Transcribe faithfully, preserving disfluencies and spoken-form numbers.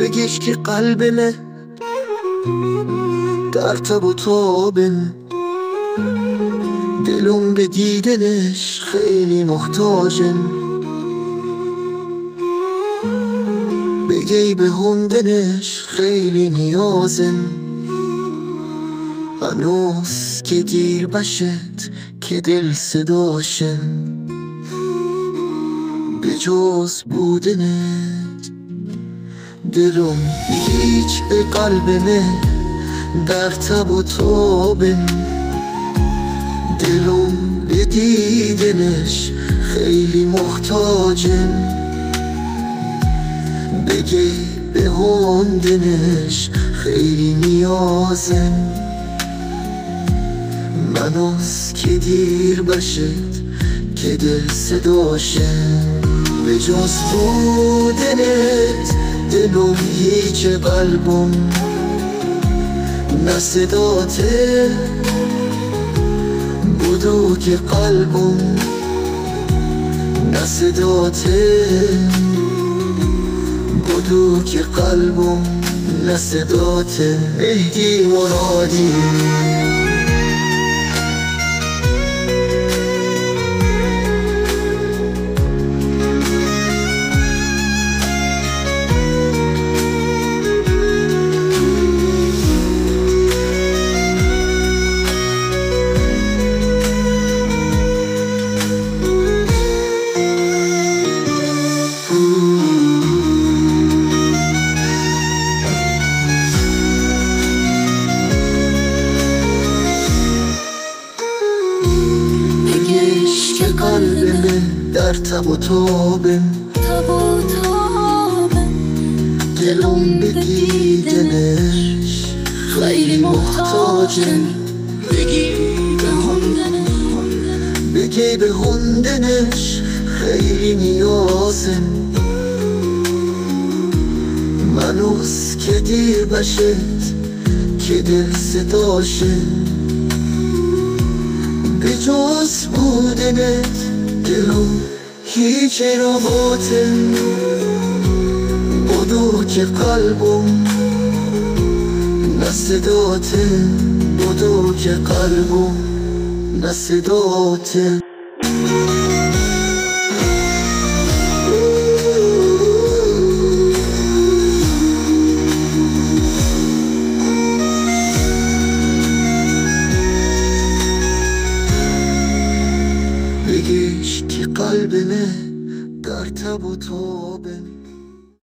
بگیش که قلبمه در تب و تابه، دلم به دیدنش خیلی محتاجه، بگی به هندنش خیلی نیازه. هنوز که دیر بشد که دل صداشه، به جز بودنت دلم هیچ به قلبمه در تب و تابه، دلم به دیدنش خیلی محتاجه، بگی به هندنش خیلی نیازه. منوز که دیر بشد که دل صداشه، به جز بودنت دلم هیچ قلبم نه صداته، بودو که قلبم نه صداته، بودو که قلبم نه صداته. مهدی مرادی قلبمه در تب و تابه، دلم به دیدنش خیلی محتاجه، بگی به هندنش بگی به هندنش خیلی نیازه. منوز که دیر بشد که دل صداشه، به جز بودنت دلم هیچ رباطه، بودو که قلبم نه صداته، بودو که قلبم نه صداته.